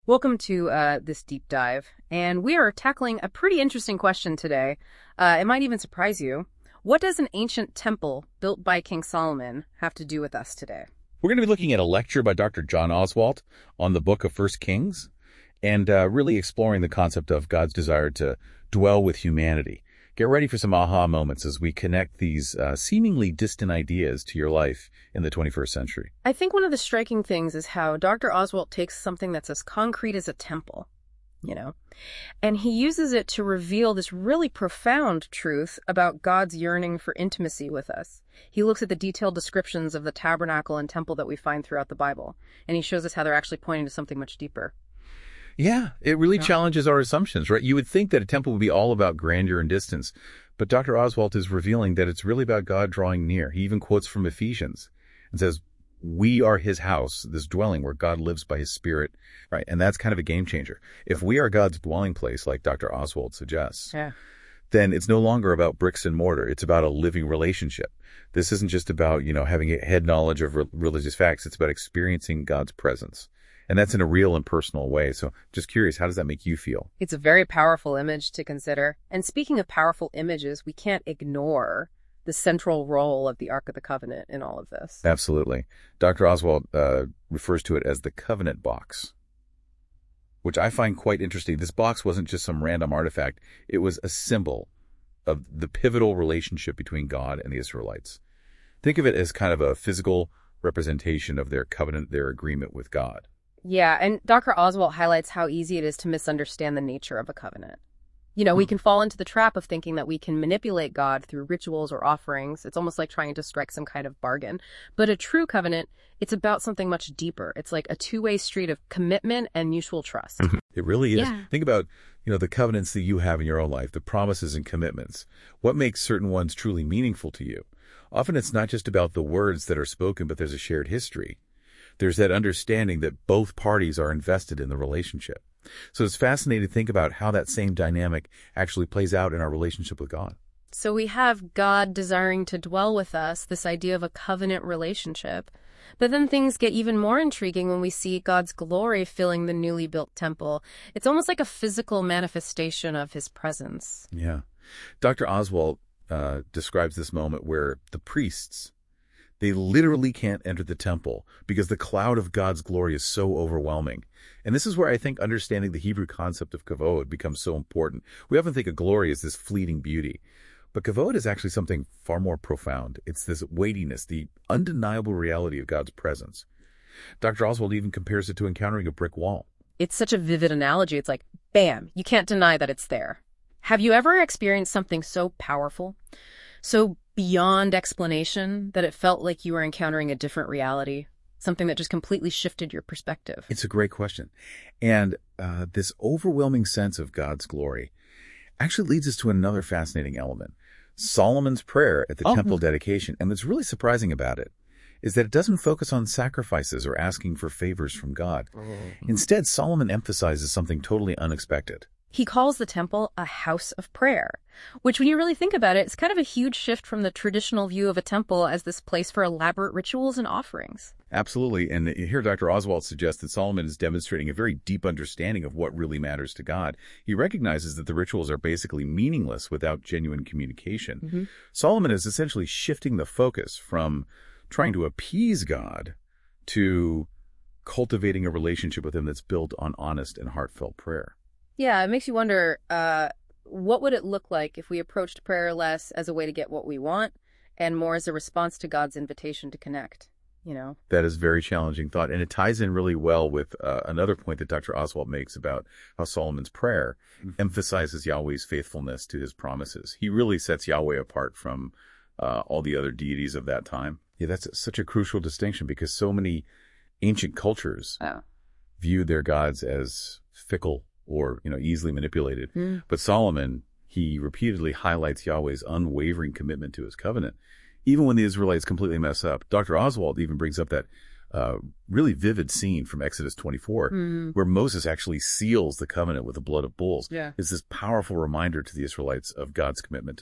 Welcome to this deep dive, and we are tackling a pretty interesting question today. It might even surprise you. What does an ancient temple built by King Solomon have to do with us today? We're going to be looking at a lecture by Dr. John Oswalt on the book of First Kings and really exploring the concept of God's desire to dwell with humanity. Get ready for some aha moments as we connect these seemingly distant ideas to your life in the 21st century. I think one of the striking things is how Dr. Oswalt takes something that's as concrete as a temple, and he uses it to reveal this really profound truth about God's yearning for intimacy with us. He looks at the detailed descriptions of the tabernacle and temple that we find throughout the Bible, and he shows us how they're actually pointing to something much deeper. Yeah, it really challenges our assumptions, right? You would think that a temple would be all about grandeur and distance, but Dr. Oswalt is revealing that it's really about God drawing near. He even quotes from Ephesians and says, we are his house, this dwelling where God lives by his spirit, right? And that's kind of a game changer. If we are God's dwelling place, like Dr. Oswalt suggests, then it's no longer about bricks and mortar. It's about a living relationship. This isn't just about, having a head knowledge of religious facts. It's about experiencing God's presence. And that's in a real and personal way. So just curious, how does that make you feel? It's a very powerful image to consider. And speaking of powerful images, we can't ignore the central role of the Ark of the Covenant in all of this. Absolutely. Dr. Oswalt refers to it as the covenant box, which I find quite interesting. This box wasn't just some random artifact. It was a symbol of the pivotal relationship between God and the Israelites. Think of it as kind of a physical representation of their covenant, their agreement with God. Yeah, and Dr. Oswalt highlights how easy it is to misunderstand the nature of a covenant. We can fall into the trap of thinking that we can manipulate God through rituals or offerings. It's almost like trying to strike some kind of bargain. But a true covenant, it's about something much deeper. It's like a two-way street of commitment and mutual trust. It really is. Yeah. Think about, the covenants that you have in your own life, the promises and commitments. What makes certain ones truly meaningful to you? Often it's not just about the words that are spoken, but there's a shared history. There's that understanding that both parties are invested in the relationship. So it's fascinating to think about how that same dynamic actually plays out in our relationship with God. So we have God desiring to dwell with us, this idea of a covenant relationship. But then things get even more intriguing when we see God's glory filling the newly built temple. It's almost like a physical manifestation of his presence. Yeah. Dr. Oswalt describes this moment where the priests, they literally can't enter the temple because the cloud of God's glory is so overwhelming. And this is where I think understanding the Hebrew concept of kavod becomes so important. We often think of glory as this fleeting beauty, but kavod is actually something far more profound. It's this weightiness, the undeniable reality of God's presence. Dr. Oswalt even compares it to encountering a brick wall. It's such a vivid analogy. It's like, bam, you can't deny that it's there. Have you ever experienced something so powerful, so beyond explanation, that it felt like you were encountering a different reality, something that just completely shifted your perspective? It's a great question. And this overwhelming sense of God's glory actually leads us to another fascinating element. Solomon's prayer at the temple dedication. And what's really surprising about it is that it doesn't focus on sacrifices or asking for favors from God. Instead, Solomon emphasizes something totally unexpected. He calls the temple a house of prayer, which when you really think about it, it's kind of a huge shift from the traditional view of a temple as this place for elaborate rituals and offerings. Absolutely. And here Dr. Oswalt suggests that Solomon is demonstrating a very deep understanding of what really matters to God. He recognizes that the rituals are basically meaningless without genuine communication. Solomon is essentially shifting the focus from trying to appease God to cultivating a relationship with him that's built on honest and heartfelt prayer. Yeah, it makes you wonder, what would it look like if we approached prayer less as a way to get what we want and more as a response to God's invitation to connect, That is a very challenging thought, and it ties in really well with another point that Dr. Oswalt makes about how Solomon's prayer emphasizes Yahweh's faithfulness to his promises. He really sets Yahweh apart from all the other deities of that time. Yeah, that's such a crucial distinction because so many ancient cultures viewed their gods as fickle or, easily manipulated. But Solomon, he repeatedly highlights Yahweh's unwavering commitment to his covenant, even when the Israelites completely mess up. Dr. Oswalt even brings up that really vivid scene from Exodus 24, where Moses actually seals the covenant with the blood of bulls. Yeah. It's this powerful reminder to the Israelites of God's commitment to them.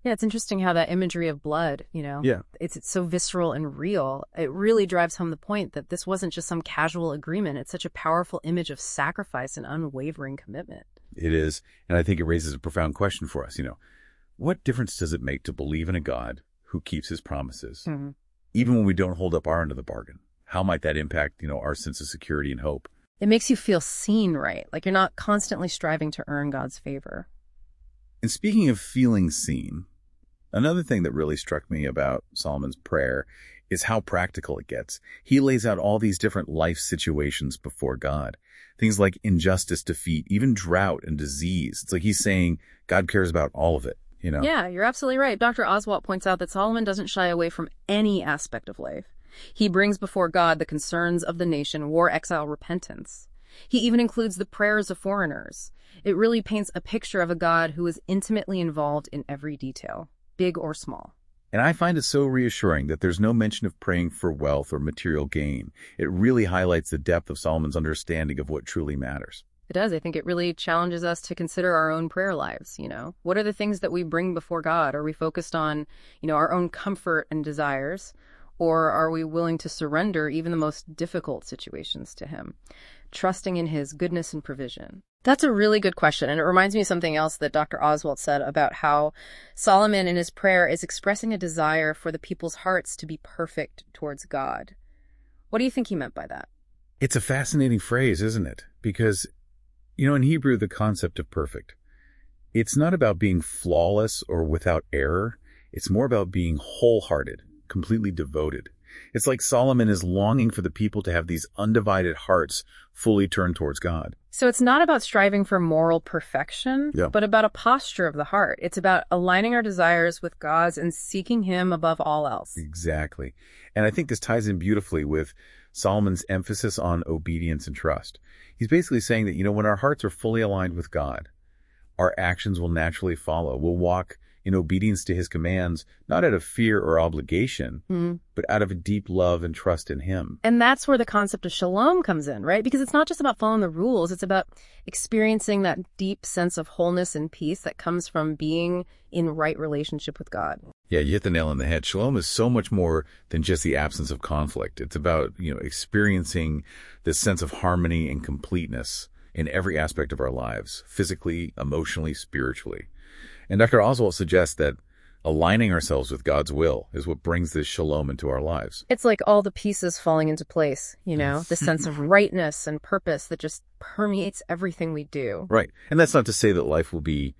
Yeah, it's interesting how that imagery of blood, Yeah. it's so visceral and real. It really drives home the point that this wasn't just some casual agreement. It's such a powerful image of sacrifice and unwavering commitment. It is. And I think it raises a profound question for us. What difference does it make to believe in a God who keeps his promises, even when we don't hold up our end of the bargain? How might that impact, our sense of security and hope? It makes you feel seen, right? Like you're not constantly striving to earn God's favor. And speaking of feeling seen, another thing that really struck me about Solomon's prayer is how practical it gets. He lays out all these different life situations before God. Things like injustice, defeat, even drought and disease. It's like he's saying God cares about all of it, Yeah, you're absolutely right. Dr. Oswalt points out that Solomon doesn't shy away from any aspect of life. He brings before God the concerns of the nation, war, exile, repentance. He even includes the prayers of foreigners. It really paints a picture of a God who is intimately involved in every detail, big or small. And I find it so reassuring that there's no mention of praying for wealth or material gain. It really highlights the depth of Solomon's understanding of what truly matters. It does. I think it really challenges us to consider our own prayer lives, What are the things that we bring before God? Are we focused on, our own comfort and desires? Or are we willing to surrender even the most difficult situations to him, trusting in his goodness and provision? That's a really good question, and it reminds me of something else that Dr. Oswalt said about how Solomon in his prayer is expressing a desire for the people's hearts to be perfect towards God. What do you think he meant by that? It's a fascinating phrase, isn't it? Because, in Hebrew, the concept of perfect, it's not about being flawless or without error. It's more about being wholehearted, completely devoted. It's like Solomon is longing for the people to have these undivided hearts fully turned towards God. So it's not about striving for moral perfection, but about a posture of the heart. It's about aligning our desires with God's and seeking him above all else. Exactly. And I think this ties in beautifully with Solomon's emphasis on obedience and trust. He's basically saying that, when our hearts are fully aligned with God, our actions will naturally follow. We'll walk in obedience to his commands, not out of fear or obligation, but out of a deep love and trust in him. And that's where the concept of shalom comes in, right? Because it's not just about following the rules. It's about experiencing that deep sense of wholeness and peace that comes from being in right relationship with God. Yeah, you hit the nail on the head. Shalom is so much more than just the absence of conflict. It's about, experiencing this sense of harmony and completeness in every aspect of our lives, physically, emotionally, spiritually. And Dr. Oswalt suggests that aligning ourselves with God's will is what brings this shalom into our lives. It's like all the pieces falling into place, the sense of rightness and purpose that just permeates everything we do. Right. And that's not to say that life will be,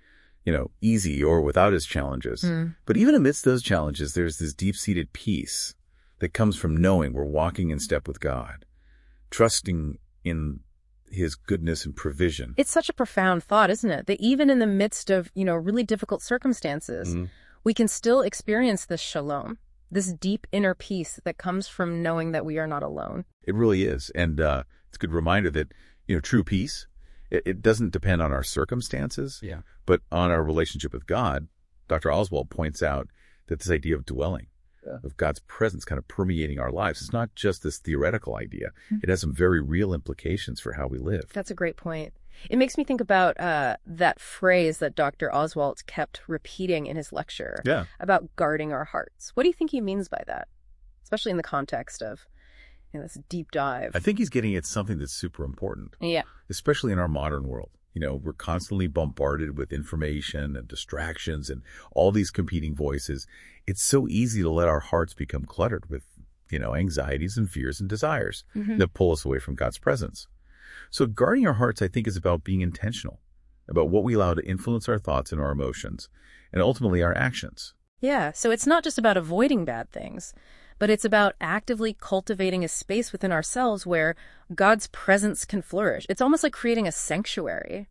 easy or without its challenges. But even amidst those challenges, there's this deep-seated peace that comes from knowing we're walking in step with God, trusting in his goodness and provision. It's such a profound thought, isn't it? That even in the midst of, really difficult circumstances, we can still experience this shalom, this deep inner peace that comes from knowing that we are not alone. It really is. And it's a good reminder that, true peace, it doesn't depend on our circumstances, but on our relationship with God. Dr. Oswalt points out that this idea of dwelling, of God's presence kind of permeating our lives. It's not just this theoretical idea. It has some very real implications for how we live. That's a great point. It makes me think about that phrase that Dr. Oswalt kept repeating in his lecture about guarding our hearts. What do you think he means by that, especially in the context of this deep dive? I think he's getting at something that's super important, especially in our modern world. We're constantly bombarded with information and distractions and all these competing voices. It's so easy to let our hearts become cluttered with, anxieties and fears and desires that pull us away from God's presence. So guarding our hearts, I think, is about being intentional, about what we allow to influence our thoughts and our emotions, and ultimately our actions. Yeah, so it's not just about avoiding bad things, but it's about actively cultivating a space within ourselves where God's presence can flourish. It's almost like creating a sanctuary,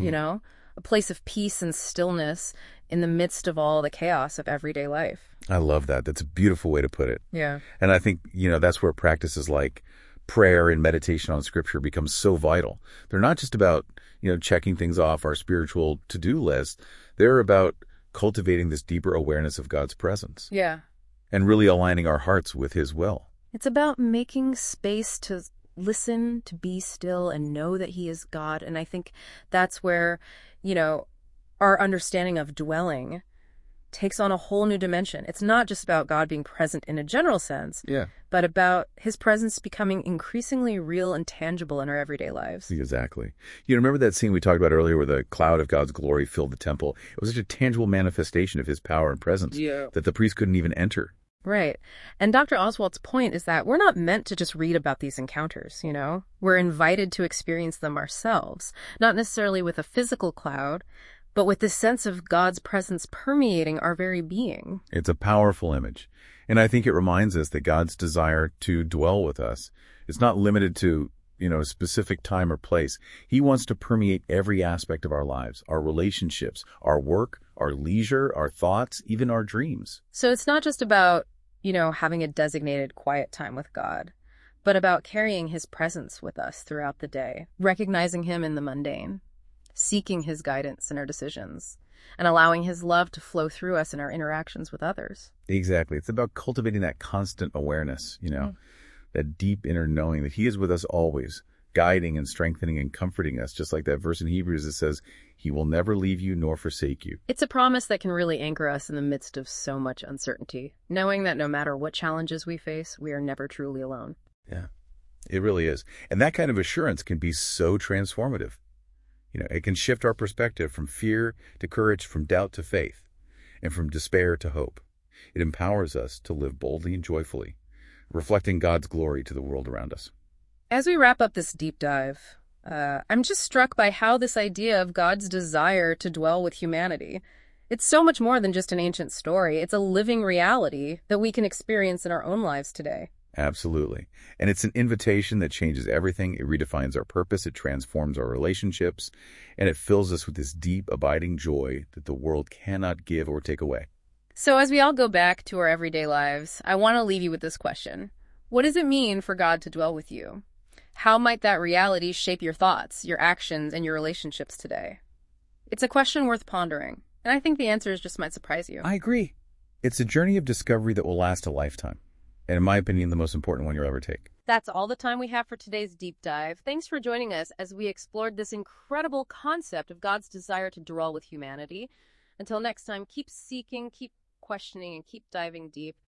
a place of peace and stillness in the midst of all the chaos of everyday life. I love that. That's a beautiful way to put it. Yeah. And I think, that's where practices like prayer and meditation on Scripture becomes so vital. They're not just about, checking things off our spiritual to-do list. They're about cultivating this deeper awareness of God's presence. Yeah. And really aligning our hearts with his will. It's about making space to listen, to be still, and know that he is God. And I think that's where, our understanding of dwelling takes on a whole new dimension. It's not just about God being present in a general sense, Yeah. but about his presence becoming increasingly real and tangible in our everyday lives. Exactly. You remember that scene we talked about earlier where the cloud of God's glory filled the temple? It was such a tangible manifestation of his power and presence that the priest couldn't even enter. Right. And Dr. Oswalt's point is that we're not meant to just read about these encounters, you know? We're invited to experience them ourselves, not necessarily with a physical cloud, but with this sense of God's presence permeating our very being. It's a powerful image. And I think it reminds us that God's desire to dwell with us is not limited to, a specific time or place. He wants to permeate every aspect of our lives, our relationships, our work, our leisure, our thoughts, even our dreams. So it's not just about, having a designated quiet time with God, but about carrying his presence with us throughout the day, recognizing him in the mundane, seeking his guidance in our decisions, and allowing his love to flow through us in our interactions with others. Exactly. It's about cultivating that constant awareness, that deep inner knowing that he is with us always, guiding and strengthening and comforting us, just like that verse in Hebrews that says, he will never leave you nor forsake you. It's a promise that can really anchor us in the midst of so much uncertainty, knowing that no matter what challenges we face, we are never truly alone. Yeah, it really is. And that kind of assurance can be so transformative. It can shift our perspective from fear to courage, from doubt to faith, and from despair to hope. It empowers us to live boldly and joyfully, reflecting God's glory to the world around us. As we wrap up this deep dive, I'm just struck by how this idea of God's desire to dwell with humanity, it's so much more than just an ancient story. It's a living reality that we can experience in our own lives today. Absolutely. And it's an invitation that changes everything. It redefines our purpose. It transforms our relationships. And it fills us with this deep, abiding joy that the world cannot give or take away. So as we all go back to our everyday lives, I want to leave you with this question. What does it mean for God to dwell with you? How might that reality shape your thoughts, your actions, and your relationships today? It's a question worth pondering. And I think the answers just might surprise you. I agree. It's a journey of discovery that will last a lifetime. And in my opinion, the most important one you'll ever take. That's all the time we have for today's deep dive. Thanks for joining us as we explored this incredible concept of God's desire to dwell with humanity. Until next time, keep seeking, keep questioning, and keep diving deep.